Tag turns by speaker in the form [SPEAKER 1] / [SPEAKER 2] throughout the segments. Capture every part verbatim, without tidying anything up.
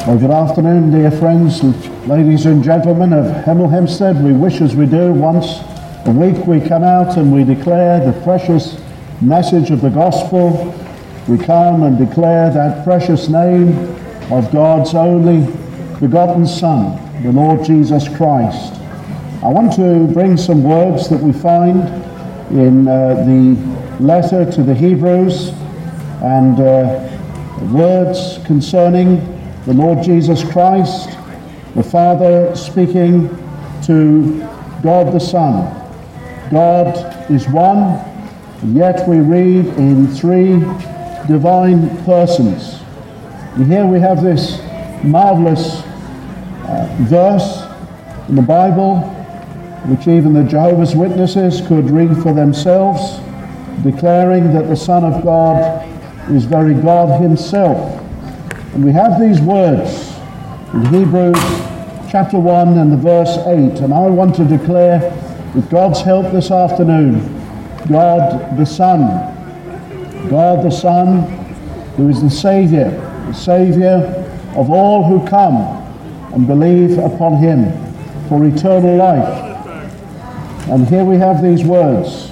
[SPEAKER 1] Well, good afternoon, dear friends, ladies and gentlemen of Hemel Hempstead. We wish, as we do once a week, we come out and we declare the precious message of the gospel. We come and declare that precious name of God's only begotten Son, the Lord Jesus Christ. I want to bring some words that we find in uh, the letter to the Hebrews, and uh, words concerning the Lord Jesus Christ, the Father speaking to God the Son. God is one, and yet we read in three divine persons. And here we have this marvelous uh, verse in the Bible, which even the Jehovah's Witnesses could read for themselves, declaring that the Son of God is very God himself. And we have these words in Hebrews chapter one and the verse eight. And I want to declare, with God's help this afternoon, God the Son, God the Son, who is the Savior, the Savior of all who come and believe upon him for eternal life. And here we have these words.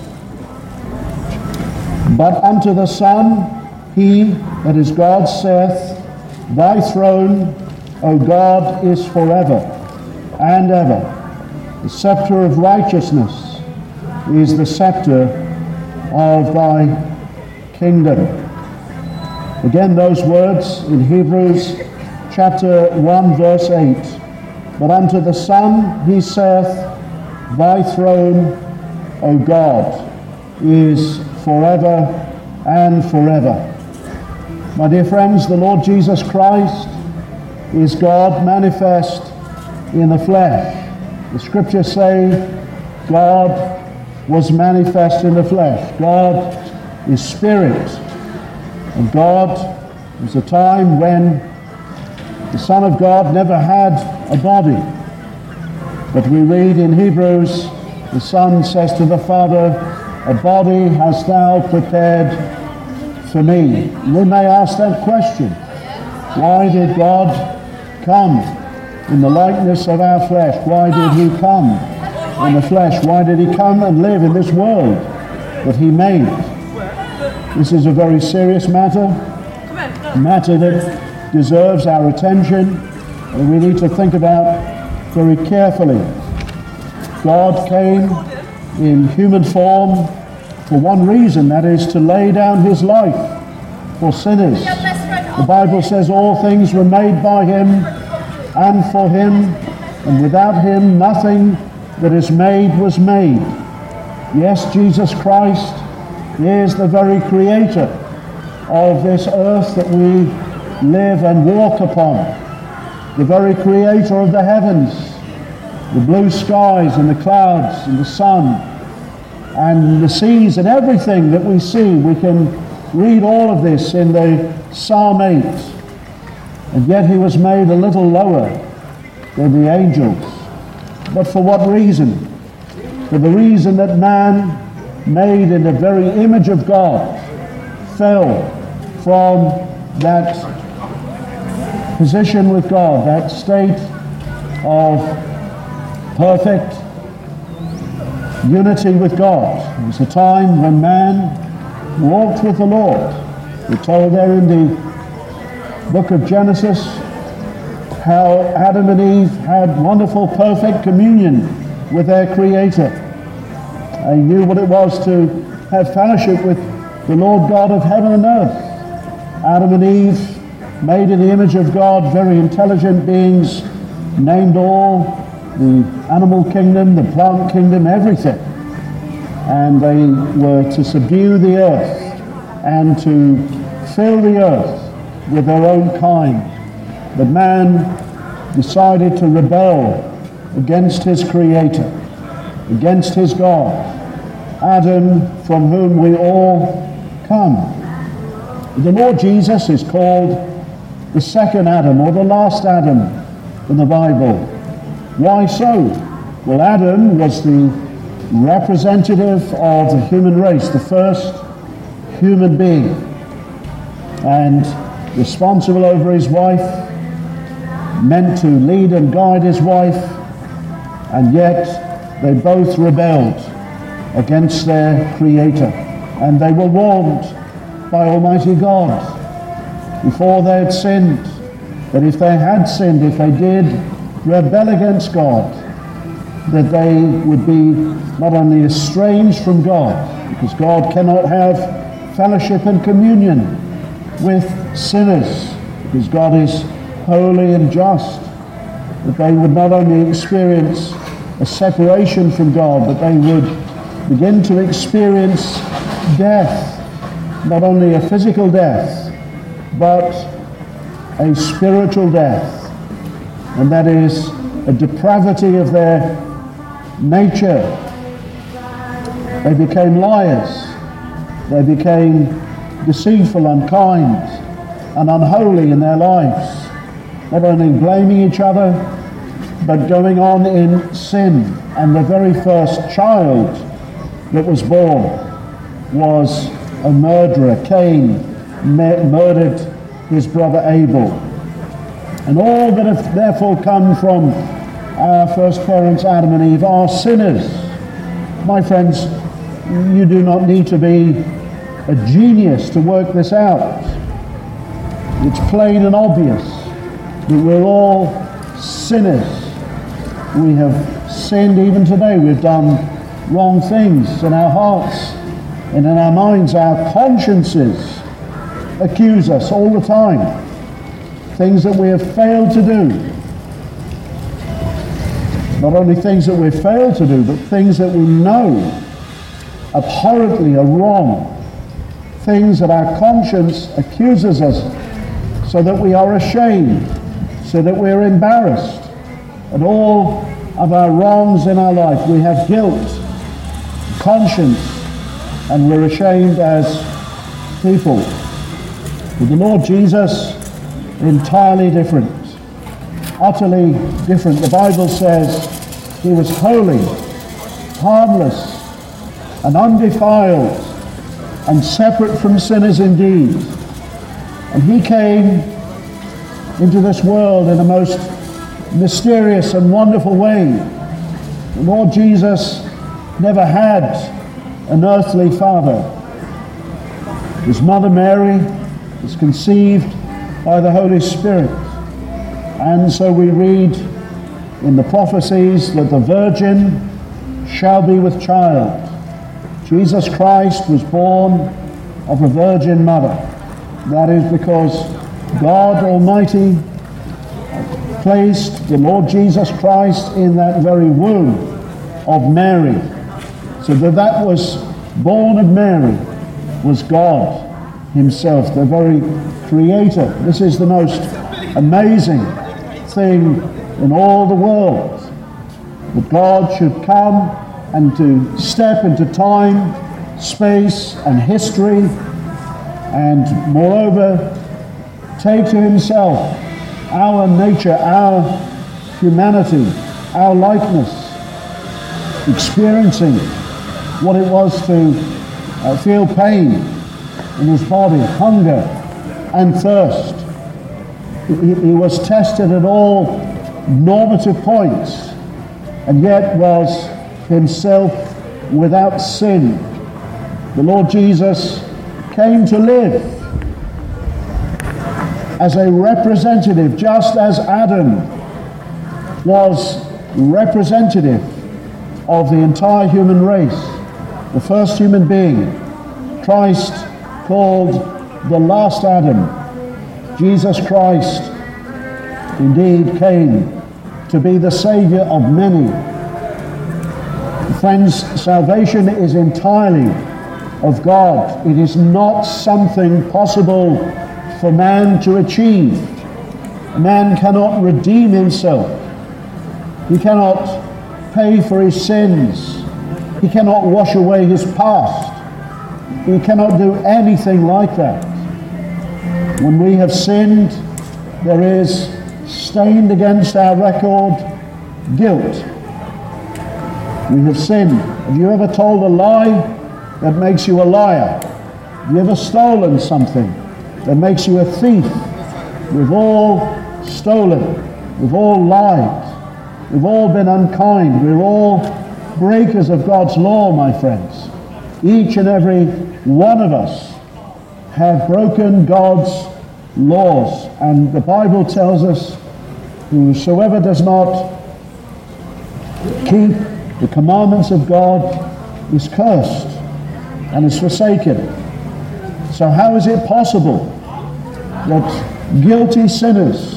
[SPEAKER 1] But unto the Son, he that is God saith, Thy throne, O God, is forever and ever. The scepter of righteousness is the scepter of thy kingdom. Again, those words in Hebrews chapter one, verse eight. But unto the Son he saith, Thy throne, O God, is forever and forever. My dear friends, the Lord Jesus Christ is God manifest in the flesh. The scriptures say God was manifest in the flesh. God is spirit. And God was a time when the Son of God never had a body. But we read in Hebrews, the Son says to the Father, A body hast thou prepared for me. We may ask that question. Why did God come in the likeness of our flesh? Why did he come in the flesh? Why did he come and live in this world that he made? This is a very serious matter, a matter that deserves our attention, and we need to think about very carefully. God came in human form for one reason, that is to lay down his life for sinners. The Bible says all things were made by him and for him, and without him nothing that is made was made. Yes, Jesus Christ is the very creator of this earth that we live and walk upon, the very creator of the heavens, the blue skies and the clouds and the sun and the seas and everything that we see. We can read all of this in the Psalm eight. And yet he was made a little lower than the angels. But for what reason? For the reason that man, made in the very image of God, fell from that position with God, that state of perfect unity with God. It was a time when man walked with the Lord. We're told there in the book of Genesis how Adam and Eve had wonderful, perfect communion with their Creator. They knew what it was to have fellowship with the Lord God of heaven and earth. Adam and Eve, made in the image of God, very intelligent beings, named all the animal kingdom, the plant kingdom, everything. And they were to subdue the earth and to fill the earth with their own kind. But man decided to rebel against his Creator, against his God, Adam, from whom we all come. The Lord Jesus is called the second Adam, or the last Adam in the Bible. Why so? Well, Adam was the representative of the human race, the first human being, and responsible over his wife, meant to lead and guide his wife, and yet they both rebelled against their Creator. And they were warned by Almighty God before they had sinned that if they had sinned, if they did rebel against God, that they would be not only estranged from God, because God cannot have fellowship and communion with sinners, because God is holy and just, that they would not only experience a separation from God, but they would begin to experience death, not only a physical death, but a spiritual death, and that is a depravity of their nature. They became liars, they became deceitful, unkind, and unholy in their lives, not only blaming each other, but going on in sin. And the very first child that was born was a murderer. Cain murdered his brother Abel. And all that have therefore come from our first parents, Adam and Eve, are sinners. My friends, you do not need to be a genius to work this out. It's plain and obvious that we're all sinners. We have sinned even today. We've done wrong things in our hearts and in our minds. Our consciences accuse us all the time. Things that we have failed to do. Not only things that we've failed to do, but things that we know abhorrently are wrong. Things that our conscience accuses us, so that we are ashamed, so that we're embarrassed at all of our wrongs in our life. We have guilt, conscience, and we're ashamed as people. With the Lord Jesus, entirely different, utterly different. The Bible says he was holy, harmless, and undefiled, and separate from sinners indeed. And he came into this world in a most mysterious and wonderful way. The Lord Jesus never had an earthly father. His mother Mary was conceived by the Holy Spirit. And so we read in the prophecies that the virgin shall be with child. Jesus Christ was born of a virgin mother. That is because God Almighty placed the Lord Jesus Christ in that very womb of Mary, so that that was born of Mary was God himself, the very Creator. This is the most amazing thing in all the world, that God should come and to step into time, space, and history, and moreover take to himself our nature, our humanity, our likeness, experiencing what it was to uh, feel pain in his body, hunger and thirst. He, he was tested at all normative points, and yet was himself without sin. The Lord Jesus came to live as a representative, just as Adam was representative of the entire human race, the first human being. Christ called the last Adam. Jesus Christ indeed came to be the Savior of many. Friends, salvation is entirely of God. It is not something possible for man to achieve. Man cannot redeem himself. He cannot pay for his sins. He cannot wash away his past. He cannot do anything like that. When we have sinned, there is stained against our record guilt. We have sinned. Have you ever told a lie that makes you a liar? Have you ever stolen something that makes you a thief? We've all stolen We've all lied. We've all been unkind. We're all breakers of God's law, my friends. Each and every one of us have broken God's laws. And the Bible tells us, whosoever does not keep the commandments of God is cursed and is forsaken. So how is it possible that guilty sinners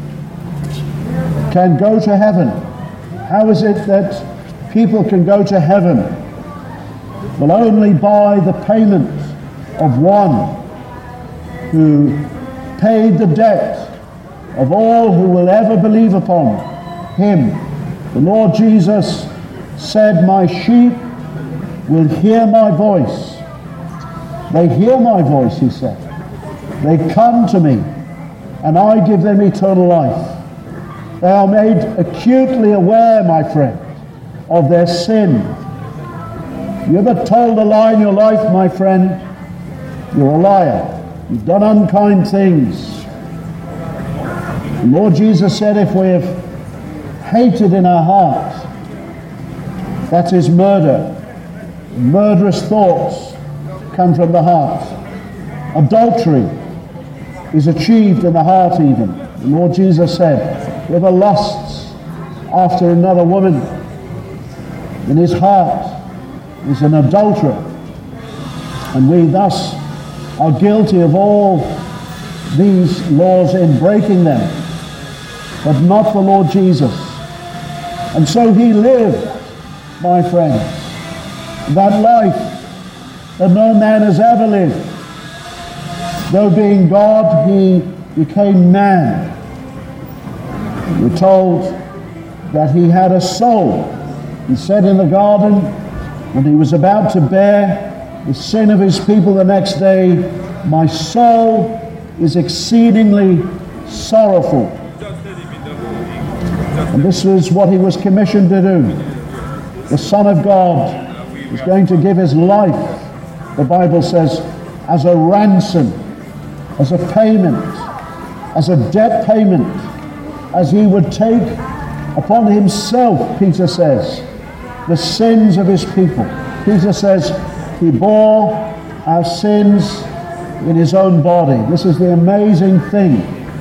[SPEAKER 1] can go to heaven? How is it that people can go to heaven? Well, only by the payment of one who paid the debt of all who will ever believe upon him. The Lord Jesus said, "My sheep will hear my voice." They hear my voice, he said. They come to me, and I give them eternal life. They are made acutely aware, my friend, of their sin. You ever told a lie in your life, my friend? You're a liar. You've done unkind things. The Lord Jesus said, if we have hated in our heart, that is murder. Murderous thoughts come from the heart. Adultery is achieved in the heart even. The Lord Jesus said, whoever lusts after another woman in his heart is an adulterer. And we thus are guilty of all these laws in breaking them, but not the Lord Jesus. And so he lived, my friends, that life that no man has ever lived. Though being God, he became man. We're told that he had a soul. He said in the garden, when he was about to bear the sin of his people the next day, my soul is exceedingly sorrowful. And this was what he was commissioned to do. The Son of God is going to give his life, the Bible says, as a ransom, as a payment, as a debt payment, as he would take upon himself, Peter says, the sins of his people. Peter says he bore our sins in his own body. This is the amazing thing.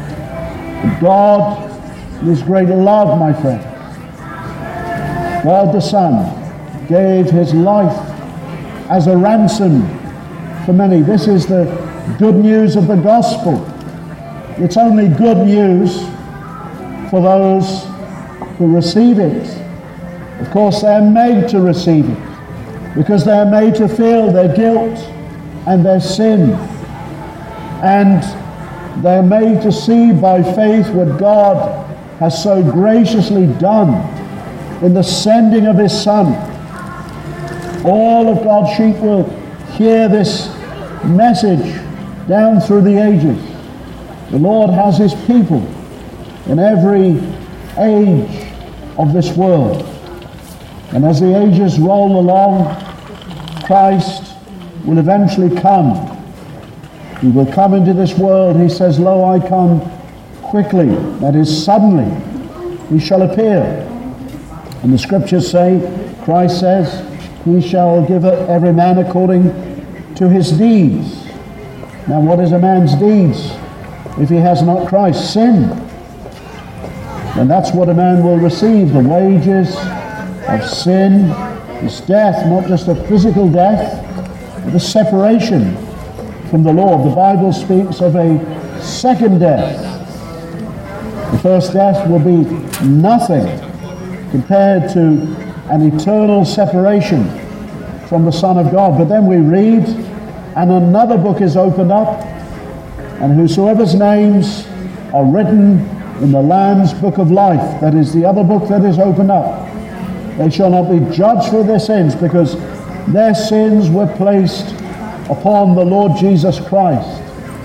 [SPEAKER 1] God, in his great love, my friend, God the Son gave his life as a ransom for many. This is the good news of the gospel. It's only good news for those who receive it. Of course, they're made to receive it because they're made to feel their guilt and their sin. And they're made to see by faith what God has so graciously done in the sending of his Son. All of God's sheep will hear this message down through the ages. The Lord has his people in every age of this world. And as the ages roll along, Christ will eventually come. He will come into this world. He says, "Lo, I come quickly," that is, suddenly. He shall appear. And the scriptures say, Christ says, he shall give every man according to his deeds. Now, what is a man's deeds if he has not Christ? Sin. And that's what a man will receive. The wages of sin is death, not just a physical death, but a separation from the Lord. The Bible speaks of a second death. The first death will be nothing compared to an eternal separation from the Son of God. But then we read, and another book is opened up, and whosoever's names are written in the Lamb's book of life, that is the other book that is opened up, they shall not be judged for their sins, because their sins were placed upon the Lord Jesus Christ.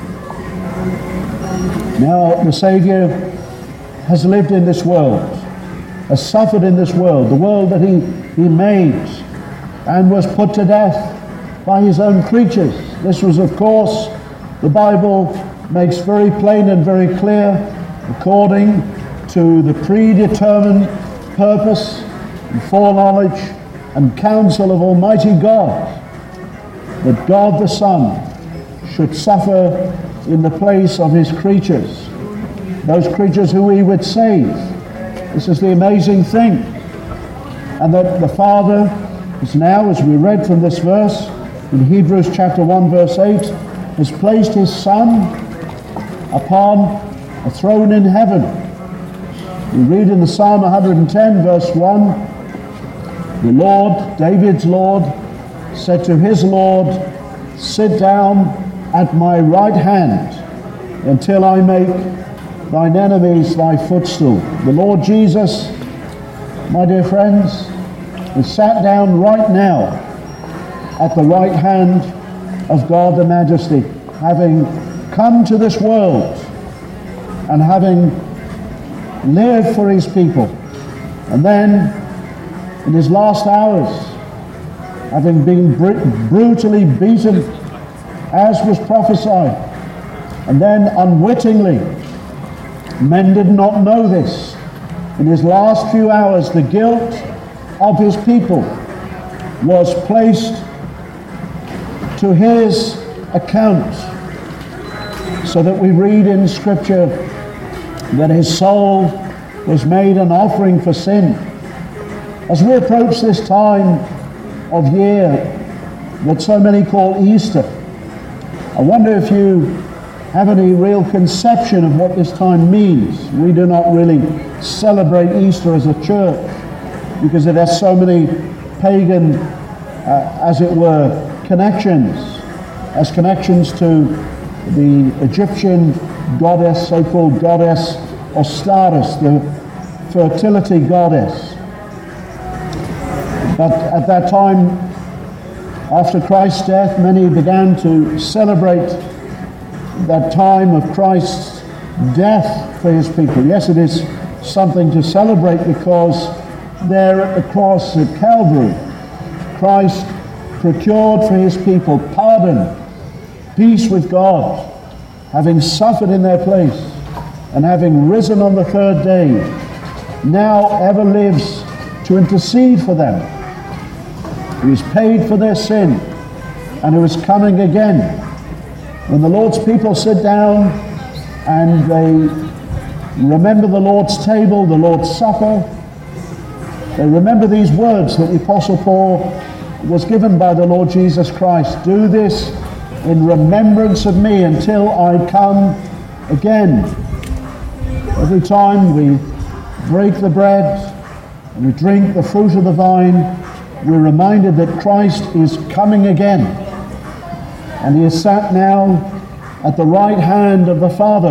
[SPEAKER 1] Now, the Savior has lived in this world, has suffered in this world, the world that he, he made, and was put to death by his own creatures. This was, of course, the Bible makes very plain and very clear, according to the predetermined purpose and foreknowledge and counsel of Almighty God, that God the Son should suffer in the place of his creatures, those creatures who he would save. This is the amazing thing. And that the Father is now, as we read from this verse in Hebrews chapter one verse eight, has placed his Son upon a throne in heaven. We read in the Psalm one hundred ten verse one, the Lord, David's Lord, said to his Lord, sit down at my right hand until I make thine enemies thy footstool. The Lord Jesus, my dear friends, is sat down right now at the right hand of God the Majesty, having come to this world and having lived for his people, and then in his last hours having been br- brutally beaten as was prophesied, and then unwittingly, men did not know this, in his last few hours the guilt of his people was placed to his account, so that we read in Scripture that his soul was made an offering for sin. As we approach this time of year that so many call Easter, I wonder if you have any real conception of what this time means. We do not really celebrate Easter as a church because it has so many pagan, uh, as it were, connections, as connections to the Egyptian goddess, so-called goddess Osiris, the fertility goddess. But at that time, after Christ's death, many began to celebrate that time of Christ's death for his people. Yes, it is something to celebrate because there at the cross of Calvary, Christ procured for his people pardon, peace with God, having suffered in their place and having risen on the third day, now ever lives to intercede for them. He has paid for their sin, and who is coming again. When the Lord's people sit down and they remember the Lord's table, the Lord's supper, they remember these words that the Apostle Paul was given by the Lord Jesus Christ. Do this in remembrance of me until I come again. Every time we break the bread and we drink the fruit of the vine, we're reminded that Christ is coming again. And he is sat now at the right hand of the Father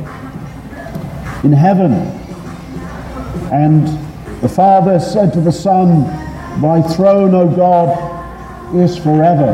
[SPEAKER 1] in heaven. And the Father said to the Son, thy throne, O God, is forever.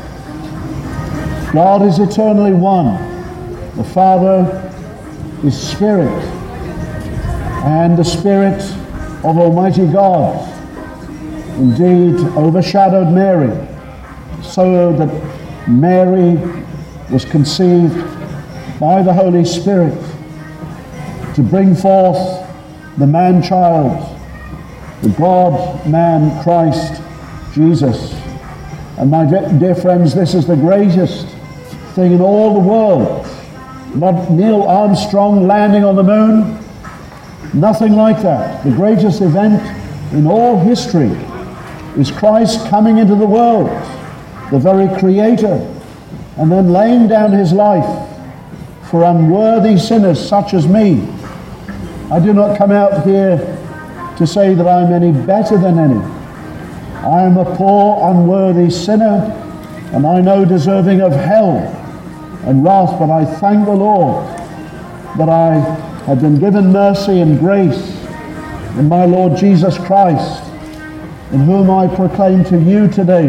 [SPEAKER 1] God is eternally one. The Father is Spirit. And the Spirit of Almighty God indeed overshadowed Mary, so that Mary was conceived by the Holy Spirit to bring forth the man-child, the God-man Christ Jesus. And my dear friends, this is the greatest thing in all the world. Not Neil Armstrong landing on the moon, nothing like that. The greatest event in all history is Christ coming into the world, the very Creator, and then laying down his life for unworthy sinners such as me. I do not come out here to say that I'm any better than any. I am a poor, unworthy sinner, and I know deserving of hell and wrath, but I thank the Lord that I have been given mercy and grace in my Lord Jesus Christ, in whom I proclaim to you today.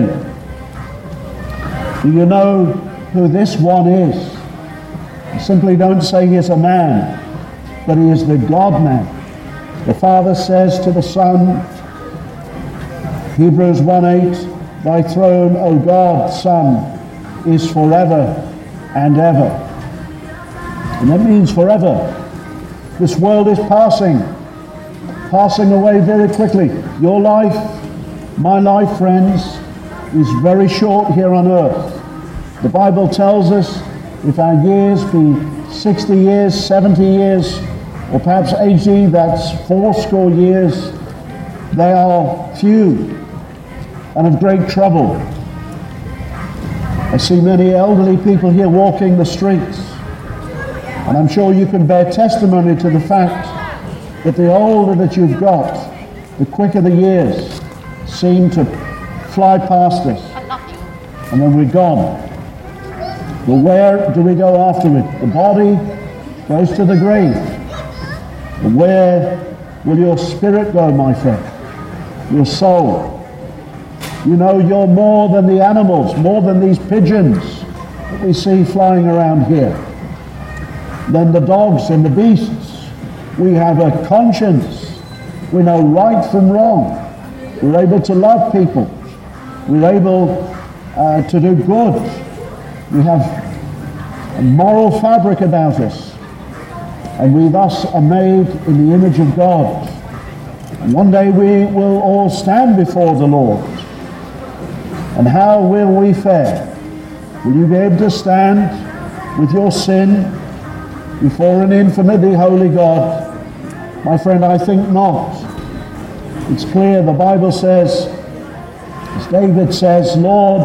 [SPEAKER 1] Do you know who this one is? I simply don't say he is a man, but he is the God-man. The Father says to the Son, Hebrews one eight, thy throne, O God, Son, is forever and ever. And that means forever. This world is passing, passing away very quickly. Your life, my life, friends, is very short here on earth. The Bible tells us if our years be sixty years, seventy years, or perhaps eighty, that's four score years, they are few and of great trouble. I see many elderly people here walking the streets, and I'm sure you can bear testimony to the fact that the older that you've got, the quicker the years seem to fly past us, and then we're gone. But where do we go after it? The body goes to the grave. But where will your spirit go, my friend? Your soul. You know, you're more than the animals, more than these pigeons that we see flying around here, than the dogs and the beasts. We have a conscience. We know right from wrong. We're able to love people. We're able uh, to do good. We have a moral fabric about us, and we thus are made in the image of God. And one day we will all stand before the Lord. And how will we fare? Will you be able to stand with your sin before an infinitely holy God? My friend, I think not. It's clear, the Bible says, as David says, Lord,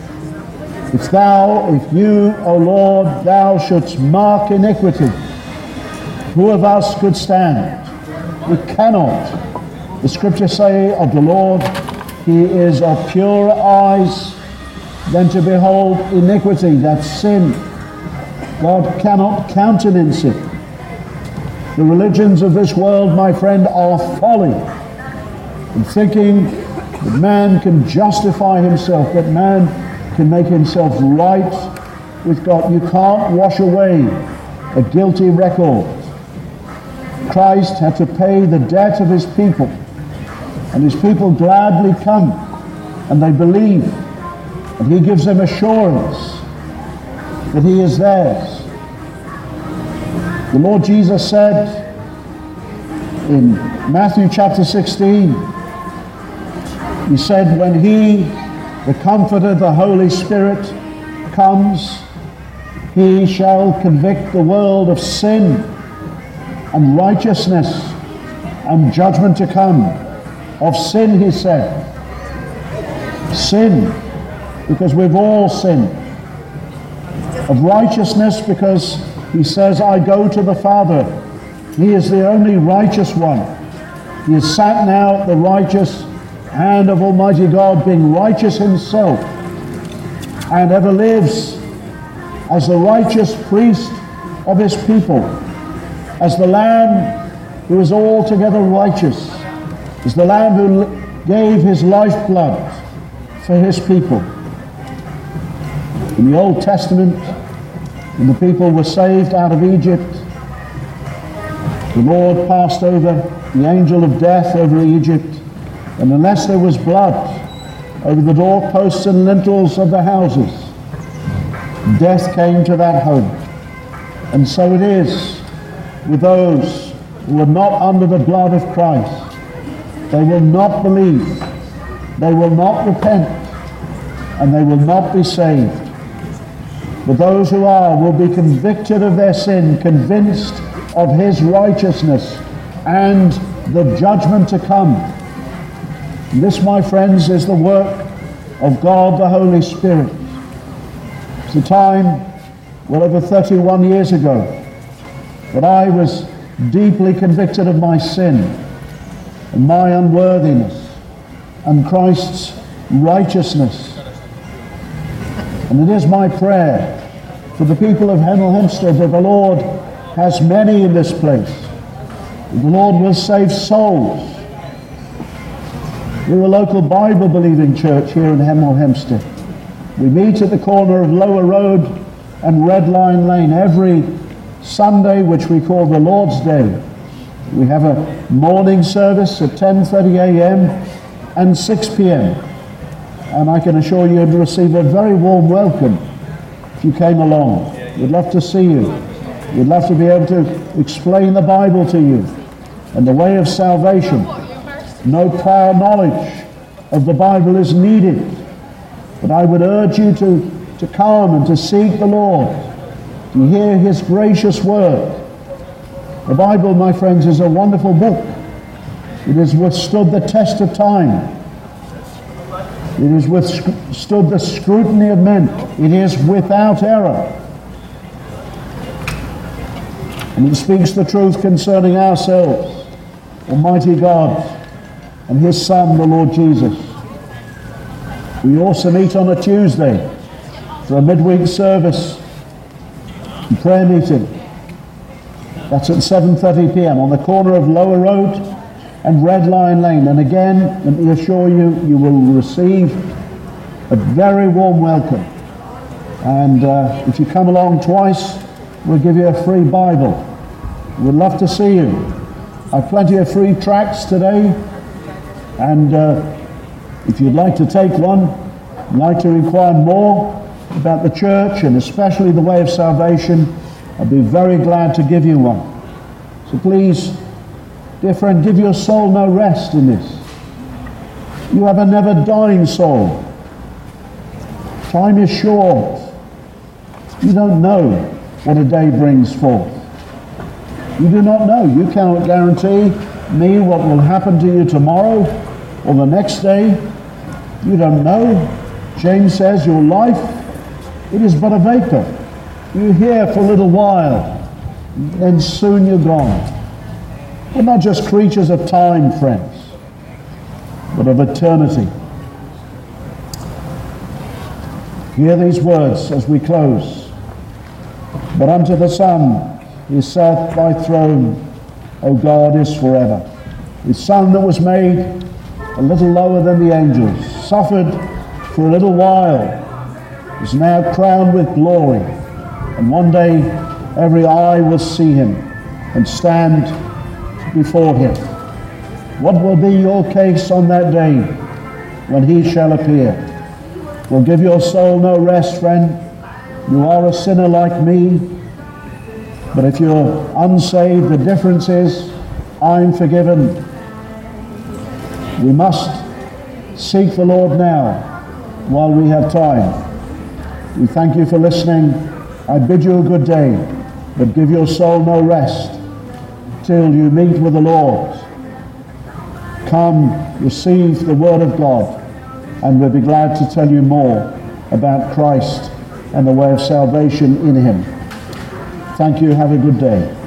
[SPEAKER 1] if thou, if you, O Lord, thou shouldst mark iniquity, who of us could stand? We cannot. The scriptures say of the Lord, he is of purer eyes than to behold iniquity, that's sin. God cannot countenance it. The religions of this world, my friend, are folly. In thinking that man can justify himself, that man can make himself right with God. You can't wash away a guilty record. Christ had to pay the debt of his people, and his people gladly come and they believe, and he gives them assurance that he is theirs. The Lord Jesus said in Matthew chapter sixteen, he said, when he, the Comforter, the Holy Spirit, comes, he shall convict the world of sin and righteousness and judgment to come. Of sin, he said. Sin, because we've all sinned. Of righteousness, because he says, I go to the Father. He is the only righteous one. He is sat now at the righteous hand of Almighty God, being righteous himself, and ever lives as the righteous priest of his people, as the Lamb who is altogether righteous, as the Lamb who gave his lifeblood for his people. In the Old Testament, when the people were saved out of Egypt, the Lord passed over the angel of death over Egypt, and unless there was blood over the doorposts and lintels of the houses, death came to that home. And so it is with those who are not under the blood of Christ. They will not believe, they will not repent, and they will not be saved. But those who are will be convicted of their sin, convinced of his righteousness and the judgment to come. And this, my friends, is the work of God the Holy Spirit. It's a time, well over thirty-one years ago, that I was deeply convicted of my sin and my unworthiness and Christ's righteousness. And it is my prayer for the people of Hemel Hempstead that the Lord has many in this place. That the Lord will save souls. We're a local Bible-believing church here in Hemel Hempstead. We meet at the corner of Lower Road and Red Line Lane every Sunday, which we call the Lord's Day. We have a morning service at ten thirty a m and six p m And I can assure you you'd receive a very warm welcome if you came along. We'd love to see you. We'd love to be able to explain the Bible to you and the way of salvation. No prior knowledge of the Bible is needed. But I would urge you to, to come and to seek the Lord, to hear his gracious word. The Bible, my friends, is a wonderful book. It has withstood the test of time. It has withstood the scrutiny of men. It is without error. And it speaks the truth concerning ourselves, Almighty God, and his Son, the Lord Jesus. We also meet on a Tuesday for a midweek service and prayer meeting. That's at seven thirty p m on the corner of Lower Road and Red Lion Lane. And again, let me assure you, you will receive a very warm welcome. And uh, if you come along twice, we'll give you a free Bible. We'd love to see you. I've plenty of free tracts today, and uh, if you'd like to take one, like to inquire more about the church and especially the way of salvation, I'd be very glad to give you one. So please, dear friend, give your soul no rest in this. You have a never dying soul. Time is short. You don't know what a day brings forth. You do not know. You cannot guarantee me what will happen to you tomorrow or the next day. You don't know. James says your life, it is but a vapor. You're here for a little while, then soon you're gone. We're not just creatures of time, friends, but of eternity. Hear these words as we close. But unto the Son is saith, thy throne, O God, is forever. His Son that was made a little lower than the angels, suffered for a little while, is now crowned with glory. And one day every eye will see him and stand before him. What will be your case on that day when he shall appear? Will give your soul no rest, friend. You are a sinner like me. But if you're unsaved, the difference is I'm forgiven. We must seek the Lord now while we have time. We thank you for listening. I bid you a good day, but give your soul no rest till you meet with the Lord. Come, receive the word of God, and we'll be glad to tell you more about Christ and the way of salvation in him. Thank you. Have a good day.